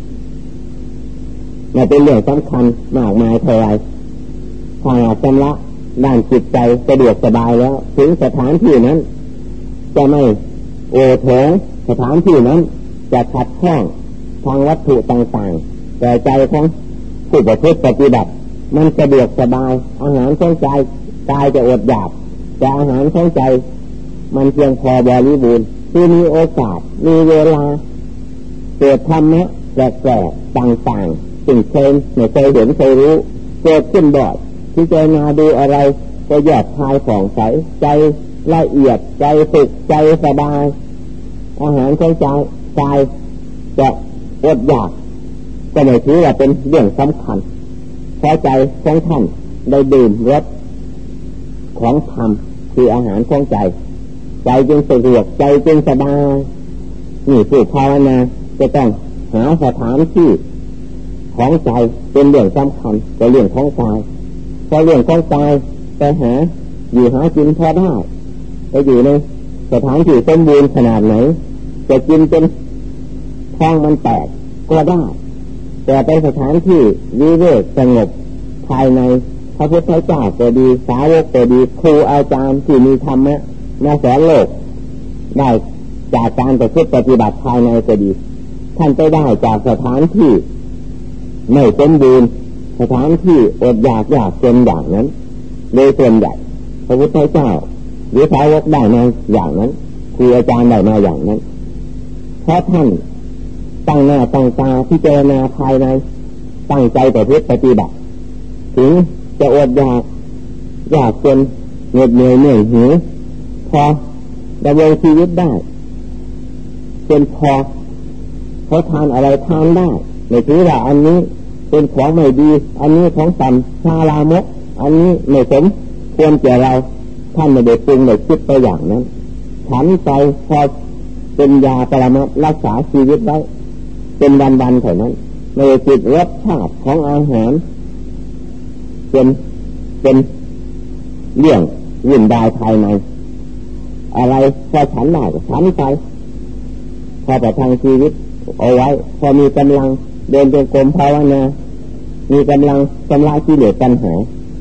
ไม่เป็นเรื่องสำคัญมากมายเท่าไรถ้าชำระด้านจิตใจสะดวกสบายแล้วถึงสถานที่นั้นจะไม่โอโถงสถานที่นั้นจะขัดข้องทางวัตถุต่างๆแต่ใจของผู้ประพฤติปฏิบัติมันสะดวกสบายอาหารของใจกายจะอดอยากแต่อาหารของใจมันเพียงพอบริบูรณ์ที่มีโอกาสมีเวลาเกิดธรรมะแปลกๆต่างๆสิ่งไม่เคยเห็นเคยรู้เกิดขึ้นบ่อยที่ใจนาดูอะไรก็หยาดคายผ่องใสใจละเอียดใจสุขใจสบายอาหารของใจกายจะอดอยากก็ไม่ถือว่าเป็นเรื่องสำคัญเพราะใจของท่านได้ดื่มรสของธรรมคืออาหารของใจใจจึงสะดวกใจจึงสบายนี่ผู้ภาวนาจะต้องหาสถานที่ของใจเป็นเรื่องสำคัญแต่เรื่องของกายพอเรื่องของกายไปหาอยู่หากินพอได้ไปอยู่ในสถานที่สมบูรณ์ขนาดไหนจะกินจนท้องมันแตกก็ได้แต่ไปสถานที่วิเวกสงบภายในพระพุทธเจ้าก็ดีสาวกก็ดีครูอาจารย์ที่มีธรรมะมาสอนโลกได้จากการประพฤติปฏิบัติภายในก็ดีท่านไปได้จากสถานที่ไม่สมบูรณ์สถานที่อดอยากยากจนอย่างนั้นโดยส่วนใหญ่พระพุทธเจ้าหรือสาวกได้มาอย่างนั้นครูอาจารย์ได้มาอย่างนั้นเพราะท่านตั้งหน้าตั้งตาพิจารณาภายในตั้งใจประพฤติปฏิบัติถึงจะอดอยากจนเหน็ดเหนื่อยเหนื่อยหิวพอดำรงชีวิตได้เป็นพอเขาทานอะไรทานได้ไม่ถือว่าอันนี้เป็นของไม่ดีอันนี้ของต่ำชาลามกอันนี้ไม่สมควรแก่เราท่านไม่ได้ปรุงไม่คิดไปอย่างนั้นฉันใจพอเป็นยาปรมัตถ์รักษาชีวิตไว้เป็นวันๆเท่านั้นไม่ได้ติดรสชาติของอาหารเป็นเรื่องวุ่นวายภายในอะไรพอฉันได้ก็ฉันไปพอประทังชีวิตเอาไว้พอมีกำลังเดินจงกรมภาวนามีกำลังชำระกิเลสตัณหา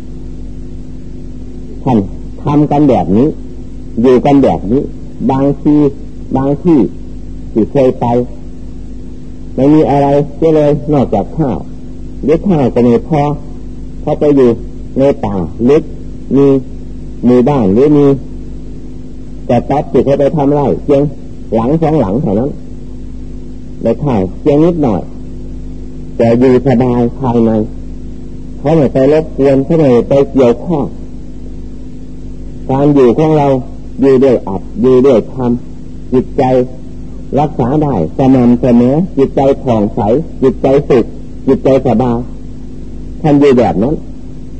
ท่านทำกันแบบนี้อยู่กันแบบนี้บางที่ที่เคยไปไม่มีอะไรเลยนอกจากข้าวหรือข้าวก็ไม่พอไปอยู่ในป่าลึกมีหมู่บ้านหรือมีแต่ตัดจิตให้ไปทำไรเพียงหลังสองหลังเท่านั้นได้ข้าวเพียงนิดหน่อยแต่อยู่สบายภายในเขาไม่ไปรบกวนเขาไม่ไปเกี่ยวข้องการอยู่ของเราอยู่ด้วยอัดอยู่ด้วยทำจิตใจรักษาได้สม่ำเสมอจิตใจผ่องใสจิตใจสุขจิตใจสบายท่านอยู่แบบนั้น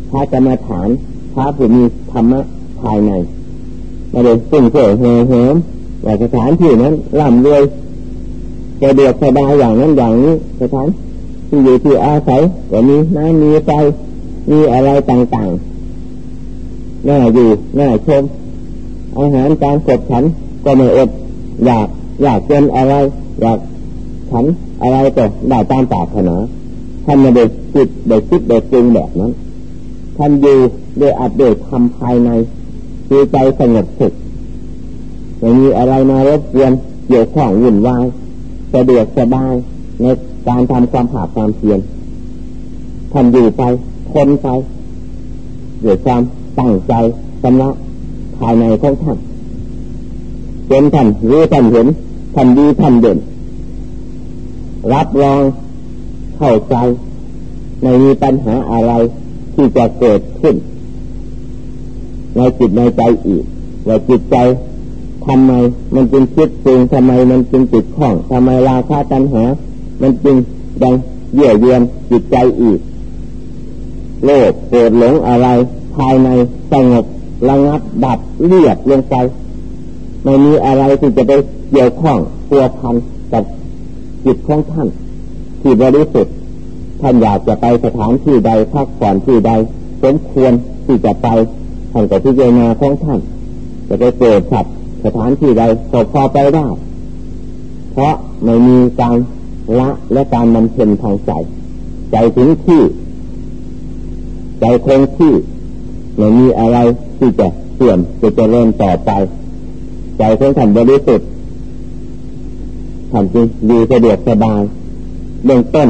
พระกรรมฐานพระผู้มีธรรมะภายในไม่ได้สุ่มเสี่ยงเหิมว่าสถานที่นั้นร่ำรวยจะเดือดสบายอย่างนั้นอย่างนี้สถานที่อยู่ที่อาศัยก็มีน้ำมีไฟมีอะไรต่างๆน่าอยู่น่าชมอาหารการขบฉันก็ไม่อดอยากเป็นอะไรอยากฉันอะไรก็ได้ตามปรารถนาท่านไม่ได้คิดได้ปรุงแบบนั้นท่านอยู่ด้วยอัดด้วยทำภายในคือใจสงบสุขไม่มีอะไรมารบกวนเกี่ยวข้องวุ่นวายสะดวกสบายในการทำความภาคความเพียรท่านอยู่ไปทนไปด้วยความตั้งใจชำระภายในของท่านจนท่านรู้ท่านเห็นท่านดีท่านเด่นรับรองเข้าใจไม่มีปัญหาอะไรที่จะเกิดขึ้นในจิตในใจอีกว่าจิตใจทำไมมันจึงคิดปรุงทำไมมันจึงติดข้องทำไมราคะตัณหามันจึงดังเยื่อเยือนจิตใจอีกโลภโกรธหลงอะไรภายในสงบระงับดับเรียบลงไปไม่มีอะไรที่จะไปเกี่ยวข้องพัวพันกับจิตของท่านที่บริสุทธิ์ท่านอยากจะไปสถานที่ใดพักผ่อนที่ใดสมควรที่จะไปท่านก็พิจารณาของท่านจะไปเกิดขัดสถานที่ใดก็พอไปได้เพราะไม่มีการละและการบำเพ็ญทางใจถึงที่ใจคงที่ไม่มีอะไรที่จะเสื่อมจะเจริญต่อไปใจของท่านบริสุทธิ์ท่านจึงอยู่สะดวกสบายเบื้องต้น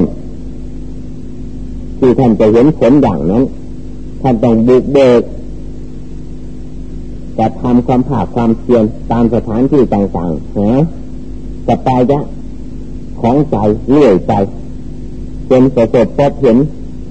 ที่ท่านจะเห็นผลอย่างนั้นท่านต้องบุกเบิกจะทำความภาคความเพียรตามสถานที่ต่างๆจะไปของใจเลื่อยไปจนประสบพบเห็น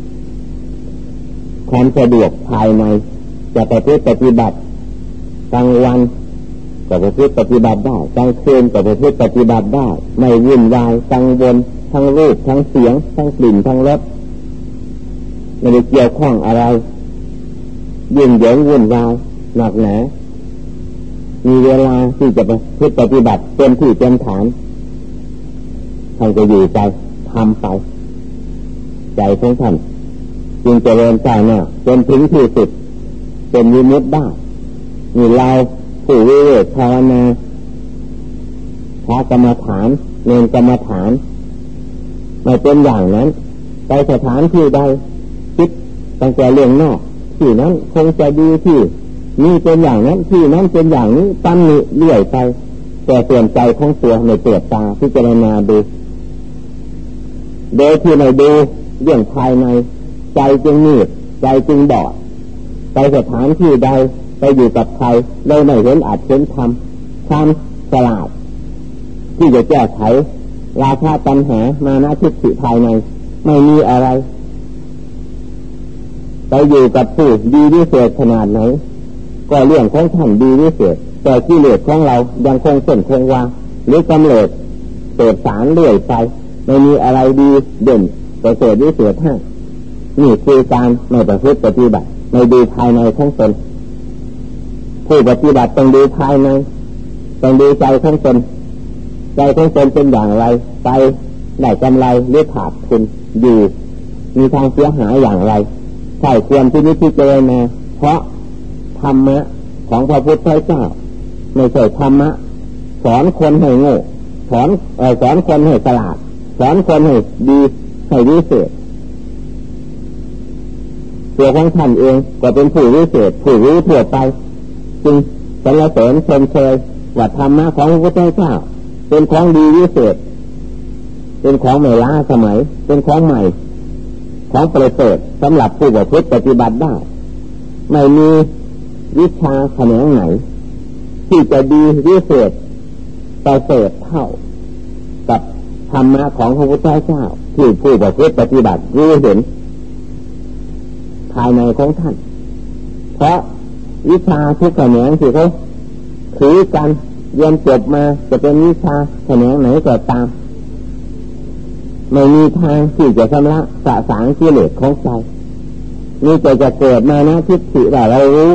ความสะดวกภายในจะประพฤติปฏิบัติกลางวันก็ประพฤติปฏิบัติได้กลางคืนก็ประพฤติปฏิบัติได้ไม่วุ่นวายกังวลทั้งรูปทั้งเสียงทั้งกลิ่นทั้งรสไม่ได้เกี่ยวข้องอะไรยุ่งเหยิงวุ่นวายหนักหนามีเวลาที่จะประพฤติปฏิบัติเต็มที่เต็มฐานท่านก็อยู่ไปทำไปใจของท่านจึงเจริญก้าวหน้าจนถึงที่สุดเป็นวิมุตติได้มีเราผู้วิเวกภาวนาพระกรรมฐานเนรกรรมฐานไม่เป็นอย่างนั้นไปสถานที่ใดคิดตั้งแต่เรื่องนอกที่นั้นคงจะดีที่นี่เป็นอย่างนั้นที่นั้นเป็นอย่างนี้ตั้งนี้เลื่อยไปแต่เปลี่ยนใจของตัวในเปลือกตาพิจารณาดูโดยที่ไม่ดูเรื่องภายในใจจึงมืดใจจึงบอดไปสถานที่ใดไปอยู่กับใครเราไม่เห็นอาจเห็นธรรมความฉลาดที่จะแก้ไขราคะตัณหามานะทิฏฐิภายในไม่มีอะไรไปอยู่กับผู้ดีวิเศษขนาดไหนก็เรื่องของท่านดีวิเศษแต่กิเลสของเรายังคงเส้นคงวาหรือกำเนิดเกิดสารเลื่อยไปไม่มีอะไรดีเด่นประเสริฐวิเศษให้นี่คือการไม่ประพฤติปฏิบัติไม่ดูภายในของตนผู้ปฏิบัติต้องดูภายในต้องดูใจของตนใจของตนเป็นอย่างไรไปได้กำไรหรือขาดทุนอยู่มีทางเสียหายอย่างไรใช่ควรที่นิพพิจารณาเพราะธรรมะของพระพุทธเจ้าไม่ใช่ธรรมะสอนคนให้โง่สอนคนให้ฉลาดสอนคนให้ดีให้วิเศษตัวของท่านเองก็เป็นผู้วิเศษผู้รู้ทั่วไปจึงสรรเสริญชมเชยว่าธรรมะของพระพุทธเจ้าเป็นของดีวิเศษเป็นของไม่ล้าสมัยเป็นของใหม่ของประเสริฐสำหรับผู้ประพฤติปฏิบัติได้ไม่มีวิชาแขนงไหนที่จะดีวิเศษประเสริฐเท่ากับธรรมะของพระพุทธเจ้าที่ผู้ประพฤติปฏิบัติรู้เห็นภายในของท่านเพราะวิชาทุกแขนงที่เขาถือกันเรียนจบมาจะเป็นวิชาแขนงไหนก็ตามไม่มีทางที่จะชำระสะสางกิเลสของใจนี่จะเกิดมานะทิฏฐิว่าเรารู้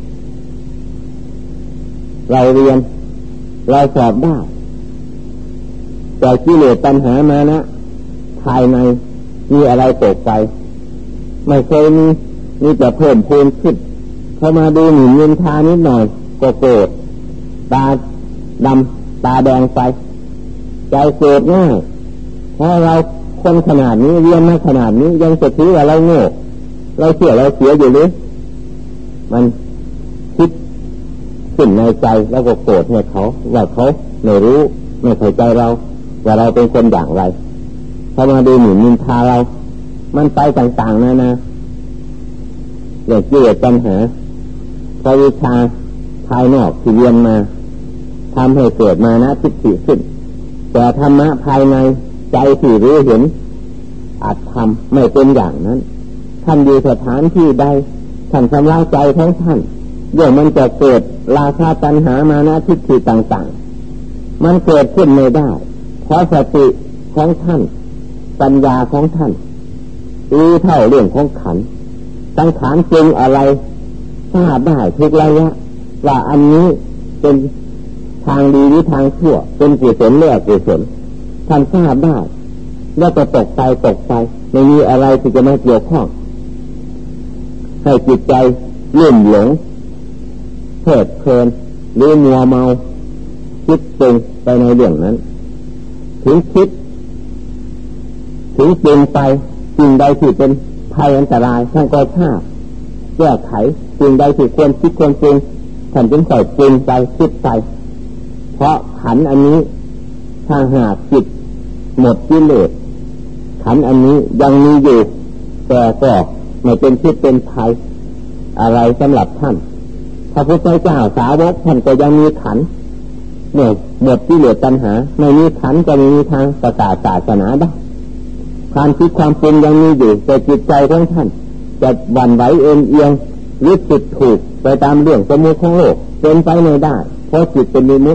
เราเรียนเราสอบได้แต่กิเลสตัณหามานะภายในมีอะไรตกไปไม่เคยมีแต่เพิ่มพูนขึ้นเข้ามาดูหมิ่นนินทานิดหน่อยก็โกรธตาดำตาแดงไปใจเกิดง่ายเพราะเราคนขนาดนี้เรียนมาขนาดนี้ยังจะถือว่าเราโง่เราเสียอยู่หรือมันคิดขึ้นในใจแล้วก็โกรธให้เขาว่าเขาไม่รู้ไม่เข้าใจเราว่าเราเป็นคนอย่างไรถ้ามาดูหมิ่นนินทาเรามันไปต่างๆนานาอย่างกิเลสปัญหาพอวิชาภายนอกที่เรียนมาทำให้เกิดมานะทิฏฐิขึ้นแต่ธรรมะภายในใจที่รู้เห็นอาจทำไม่เป็นอย่างนั้นท่านอยู่สถานที่ใดท่านทำลายใจของท่านเดี๋ยวมันจะเกิดราคะตัณหามานะทิฏฐิต่างๆมันเกิดขึ้นไม่ได้เพราะสติของท่านปัญญาของท่านรู้เท่าเรื่องของขันธ์สังขารปรุงอะไรทราบได้ทุกระยะว่าอันนี้เป็นทางดีหรือทางชั่วเป็นกุศลหรืออกุศลท่านทราบได้แล้วจะตกไปไม่มีอะไรที่จะมาเกี่ยวข้องให้จิตใจลุ่มหลงเพลิดเพลินหรือมัวเมาคิดปรุงไปในเรื่องนั้นถึงคิดถึงปรุงไปสิ่งใดที่เป็นภัยอันตรายท่านก็ทราบแก้ไขสิ่งใดที่ควรคิดควรปรุงท่านจึงปล่อยปรุงไปคิดไปเพราะขันธ์อันนี้ถ้าหากจิตหมดกิเลสขันธ์อันนี้ยังมีอยู่แต่ก็ไม่เป็นพิษเป็นภัยอะไรสำหรับท่านพระพุทธเจ้าสาวกท่านก็ยังมีขันธ์หมดกิเลสตัณหาไม่มีขันธ์จะมีทางประกาศศาสนาได้ความคิดความปรุงยังมีอยู่แต่จิตใจของท่านจะหวั่นไหวเอียงหรือจิตถูกไปตามเรื่องสมมุติของโลกเป็นไปไม่ได้เพราะจิตเป็นนิมิต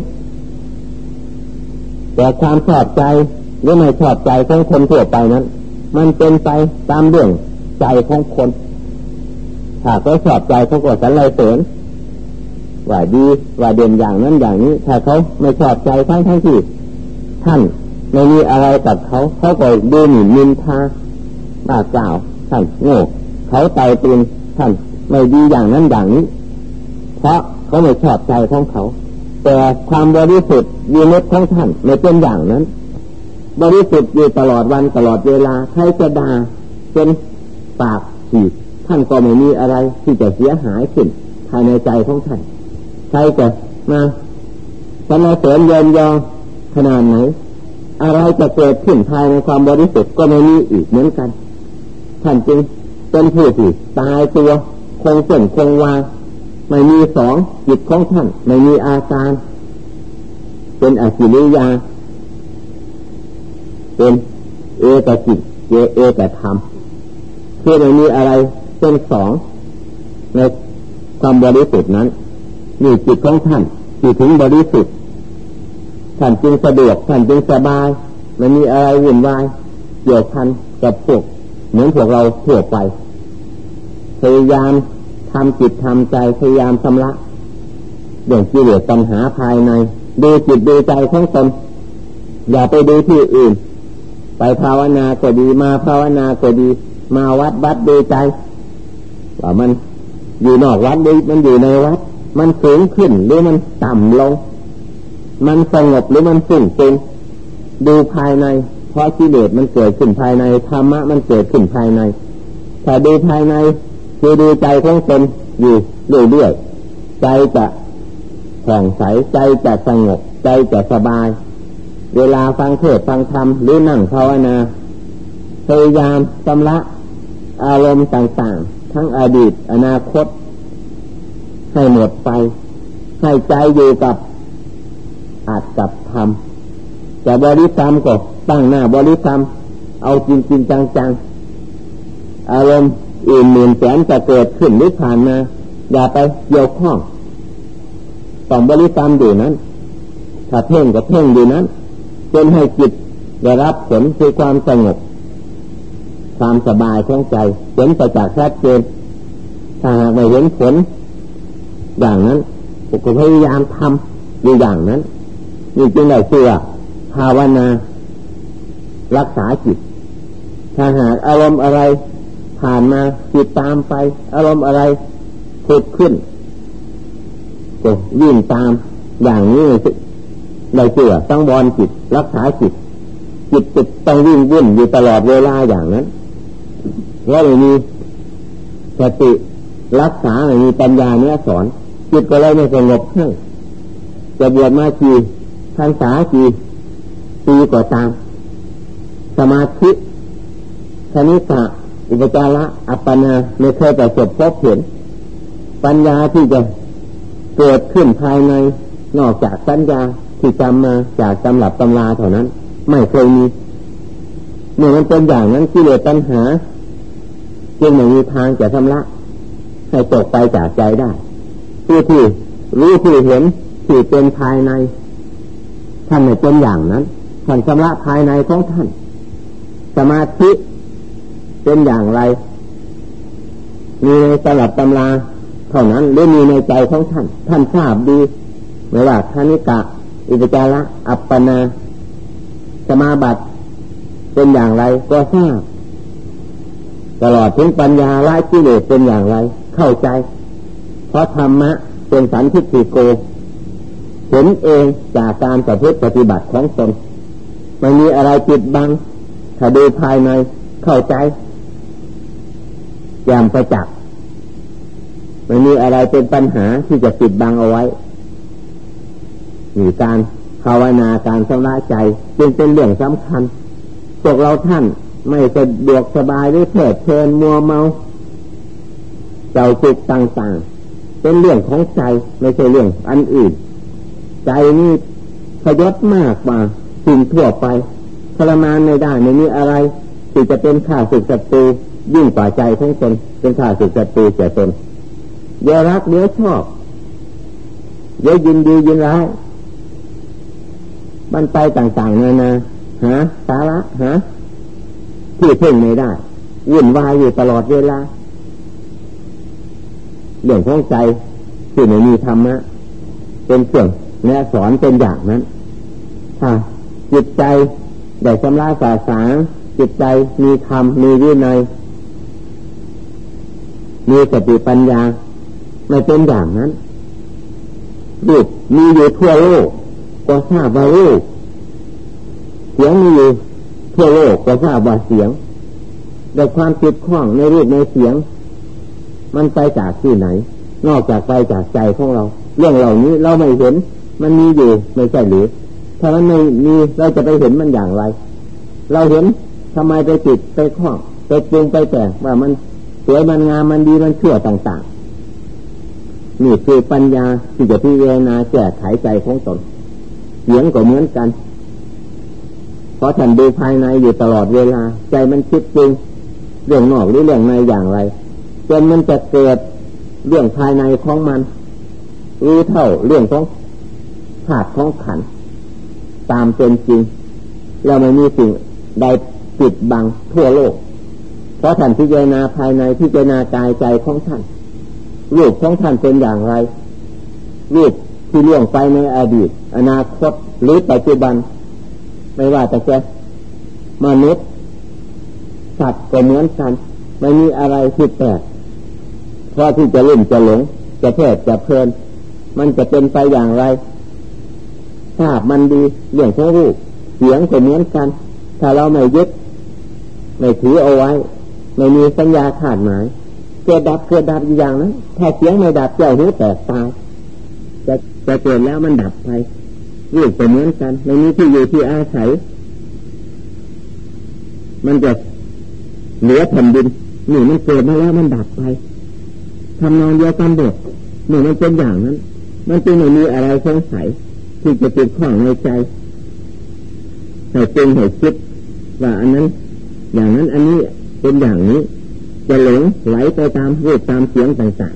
แต่ความชอบใจหรือไม่ชอบใจของคนทั่วไปนั้นมันเป็นไปตามเรื่องใจของคนถ้าเขาชอบใจเขาก็สรรเสริญว่าดีว่าเด่นอย่างนั้นอย่างนี้ถ้าเขาไม่ชอบใจทั้งที่ท่านไม่มีอะไรกับเขาก็ดูหมิ่นนินทาบ้ากล่าวท่านโง่เขาไต่ตีนท่านไม่ดีอย่างนั้นอย่างนี้เพราะเขาไม่ชอบใจของเขาแต่ความบริสุทธิ์วิมุตติของท่านไม่เป็นอย่างนั้นบริสุทธิ์อยู่ตลอดวันตลอดเวลาใครจะด่าเป็นปากฉีกท่านก็ไม่มีอะไรที่จะเสียหายขึ้นภายในใจของท่านใครจะมาสรรเสริญเยินยอขนาดไหนอะไรจะเกิดขึ้นภายในความบริสุทธิ์ก็ไม่มีอีกเหมือนกันท่านจึงเป็นผู้ที่ตายตัวคงเส้นคงวาไม่มีสองจิตของท่านไม่มีอาการเป็นอกิริยาเป็นเอกจิตเอกธรรมคือไม่มีอะไรเป็นสองในความบริสุทธิ์นั้นนี่จิตของท่านที่ถึงบริสุทธิ์ท่านจึงสะดวกท่านจึงสบายไม่มีอะไรวุ่นวายเกี่ยวพันกับพวกเหมือนพวกเราทั่วไปพยายามทำจิตทำใจพยายามชำระเรื่องกิเลสปัญหาภายในดูจิตดูใจของตนอย่าไปดูที่อื่นไปภาวนาก็ดีมาภาวนาก็ดีมาวัดดูใจว่ามันอยู่นอกวัดหรือมันอยู่ในวัดมันสูงขึ้นหรือมันต่ำลงมันสงบหรือมันฟุ้งซ่านดูภายในเพราะกิเลสมันเกิดขึ้นภายในธรรมะมันเกิดขึ้นภายในถ้าดูภายในคือดูใจของตนอยู่เรื่อยๆใจจะผ่องใสใจจะสงบใจจะสบายเวลาฟังเทศน์ฟังธรรมหรือนั่งภาวนาพยายามชำระอารมณ์ต่างๆทั้งอดีตอนาคตให้หมดไปให้ใจอยู่กับอัตกับธรรมจะบริกรรมก็ตั้งหน้าบริกรรมเอาจริงๆจังๆอารมณ์อื่นหมื่นแสนจะเกิดขึ้นหรือผ่านมาอย่าไปเกี่ยวข้องต้องบริกรรมอยู่นั้นถ้าเพ่งก็เพ่งอยู่นั้นจนให้จิตได้รับผลคือความสงบความสบายของใจผลประจักษ์ชัดเจนถ้าหากไม่เห็นผลอย่างนั้นก็พยายามทำอยู่อย่างนั้นนี่จึงได้ชื่อภาวนารักษาจิตถ้าหากอารมณ์อะไรผ่านมาจิตตามไปอารมณ์อะไรผุดขึ้นก็วิ่งตามอย่างนี้ได้ชื่อสังวรจิตรักษาจิตต้องวิ่งวุ่นอยู่ตลอดเวลาอย่างนั้นแล้วมีสติรักษามีปัญญาเนื้อสอนจิตก็เลยไม่สงบให้จะบวชมากี่พรรษากี่ปีก็ตามสมาธิคณิกะอุปจาระอัปปนาไม่เคยประสบพบเห็นปัญญาที่จะเกิดขึ้นภายในนอกจากสัญญาที่จำมาจากตำรับตำราเท่านั้นไม่เคยมีเมื่อมันเป็นอย่างนั้นกิเลสตัณหาจึงไม่มีทางจะชำระให้ตกไปจากใจได้ผู้ที่รู้ที่เห็นที่เป็นภายในท่านไม่เป็นอย่างนั้นท่านชำระภายในของท่านสมาธิเป็นอย่างไรมีในตำรับตำราเท่านั้นหรือมีในใจของท่านทราบดีไม่ว่าคณิกะอุปจาระอัปปนาสมาบัติเป็นอย่างไรก็ทราบตลอดถึงปัญญาละกิเลสเป็นอย่างไรเข้าใจเพราะธรรมะเป็นสันทิฏฐิโกเห็นเองจากการประพฤติปฏิบัติของตนไม่มีอะไรปิดบังถ้าดูภายในเข้าใจแจ่มประจักษ์ไม่มีอะไรเป็นปัญหาที่จะปิดบังเอาไว้มีการภาวนาการชำระใจจึงเป็นเรื่องสำคัญพวกเราท่านไม่สะดวกสบายหรือเพลิดเพลินมัวเมาเจ้าจุกต่างๆเป็นเรื่องของใจไม่ใช่เรื่องอันอื่นใจนี่พยศมากกว่าสิ่งทั่วไปทรมานไม่ได้ไม่มีอะไรที่จะเป็นข้าศึกศัตรูยิ่งกว่าใจของตนเป็นข้าศึกศัตรูแก่ตนเดี๋ยวรักเดี๋ยวชอบเดี๋ยวยินดียินร้ายมันไปต่างๆนานาหาสาระหาที่พึ่งไม่ได้วุ่นวายอยู่ตลอดเวลาเรื่องของใจที่ไม่มีธรรมะเป็นเครื่องแนะสอนเป็นอย่างนั้นถ้าจิตใจได้ชำระสาสางจิตใจมีธรรมมีวินัยมีสติปัญญาไม่เป็นอย่างนั้นรูปมีอยู่ทั่วโลกก็ทราบว่ารูปเสียงมีอยู่ทั่วโลกก็ทราบว่าเสียงแต่ความติดข้องในรูปในเสียงมันไปจากที่ไหนนอกจากไปจากใจของเราเรื่องเหล่านี้เราไม่เห็นมันมีอยู่ไม่ใช่หรือถ้ามันไม่มีเราจะไปเห็นมันอย่างไรเราเห็นทำไมไปติดไปข้องไปปรุงไปแต่งว่ามันสวยมันงามมันดีมันชั่วต่างๆนี่คือปัญญาที่จะพิจารณาแก้ไขใจของตนเสียงก็เหมือนกันเพราะท่านดูภายในอยู่ตลอดเวลาใจมันคิดปรุงเรื่องนอกหรือเรื่องในอย่างไรจนมันจะเกิดเรื่องภายในของมันรู้เท่าเรื่องของธาตุของขันธ์ตามเป็นจริงแล้วไม่มีสิ่งใดปิดบังทั่วโลกเพราะท่านพิจารณาภายในพิจารณากายใจของท่านรูปของท่านเป็นอย่างไรรูปที่ล่วงไปในอดีตอนาคตหรือปัจจุบันไม่ว่าแต่แค่มนุษย์สัตว์ก็เหมือนกันไม่มีอะไรที่แปลกเพราะที่จะลุ่มจะหลงจะเพลิดจะเพลินมันจะเป็นไปอย่างไรภาพมันดีเรื่องของรูปเสียงก็เหมือนกันถ้าเราไม่ยึดไม่ถือเอาไว้ไม่มีสัญญาขาดหมายเกิดดับอย่างนั้นถ้าเสียงไม่ดับเจ้าหูแตกตายจะเกิดแล้วมันดับไปรูปก็เหมือนกันไม่มีที่อยู่ที่อาศัยมันจะเหลือแผ่นดินนี่มันเกิดมาแล้วมันดับไปทำนองเดียวกันเด็กนี่มันเป็นอย่างนั้นมันจึงไม่มีอะไรสงสัยที่จะติดข้องในใจให้เป็นให้คิดว่าอันนั้นอย่างนั้นอันนี้เป็นอย่างนี้จะหลงไหลไปตามรูปตามเสียงต่าง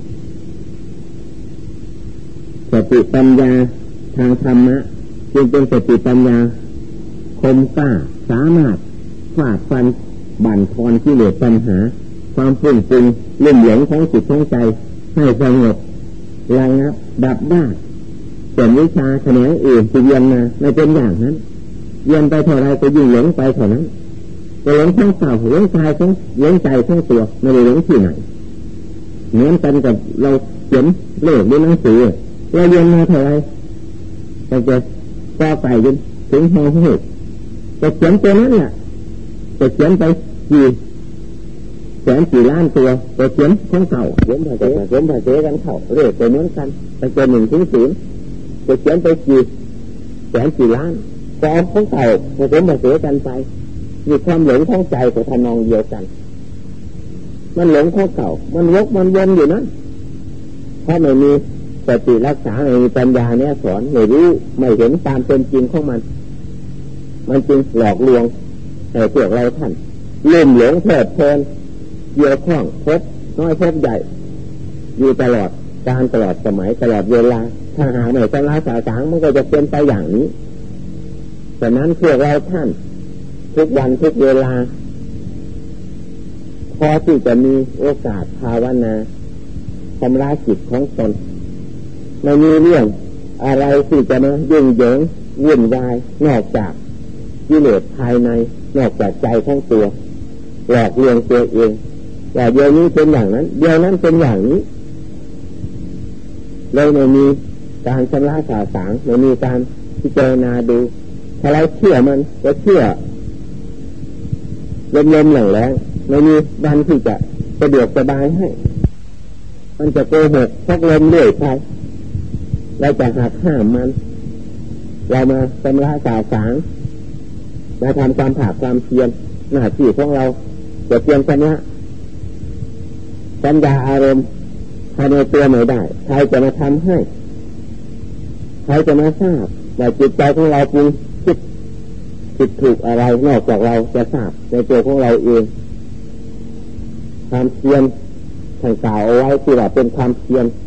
ๆสติปัญญาทางธรรมะจึงเป็นสติปัญญาคมกล้าสามารถฟาดฟันบั่นทอนกิเลสปัญหาความฟุ้งซ่านลุ่มหลงของจิตของใจให้สงบระงับดับได้ส่วนวิชาแขนงอื่นที่เรียนมาไม่เป็นอย่างนั้นเรียนไปเท่าไรก็ยิ่งหลงไปเท่านั้นจะหลงทั้งเก่าหลงกายทั้งหลงใจทั้งตัวไม่ได้หลงที่ไหนเหมือนกันกับเราเขียนเลขในหนังสือเราเรียนมาเท่าไรเราจะต่อไปจนถึงหอหูจะเขียนตัวนั้นแหละจะเขียนไปกี่แสนกี่ล้านตัวจะเขียนของเก่าเขียนภาษากันเข่าเลขตัวเหมือนกันแต่ตัว1 ถึง 10จะเขียนไปกี่แสนกี่ล้านก็เอาของเก่าผสมภาษากันไปมีความหลงของใจกับทำนองเดียวกันมันหลงของเก่ามันวกมันวนอยู่นั้นเพราะไม่มีสติรักษาไม่มีปัญญาเนี่ยสอนไม่รู้ไม่เห็นตามเป็นจริงของมันจึงหลอกลวงแต่พวกเราท่านลืมหลงเพลิดเพลินเกี่ยวข้องพบน้อยพบใหญ่อยู่ตลอดการตลอดสมัยตลอดเวลาถ้าหาไม่ชำระสาสางมันก็จะเป็นไปอย่างนี้ฉะนั้นพวกเราท่านทุกวันทุกเวลาพอที่จะมีโอกาสภาวนาชำระจิตของตนไม่มีเรื่องอะไรที่จะมายุ่งเหยิงวุ่นวายนอกจากกิเลสภายในนอกจากใจของตัวหลอกลวงตัวเองว่าเดี๋ยวนี้เป็นอย่างนั้นเดี๋ยวนั้นเป็นอย่างนี้เลยไม่มีการชำระสาสางไม่มีการพิจารณาดูถ้าเราเชื่อมันก็เชื่อเย็นๆหลังแรงไม่มีบันที่จะสะดวกสบายให้มันจะโกหกพักลมเรื่อยไปเราจะหักห้ามมันเรามาชำระสาสางมาทำความผาดความเพียรหน้าที่ของเราจะเพียรชำระปัญญาอารมณ์ภายในตัวไม่ได้ใครจะมาทำให้ใครจะมาทราบว่าจิตใจของเราปรุงคิดถูกอะไรนอกจากเราจะทราบในตัวของเราเองความเพียรทางกล่าวเอาไว้ที่ว่าเป็นความเพียร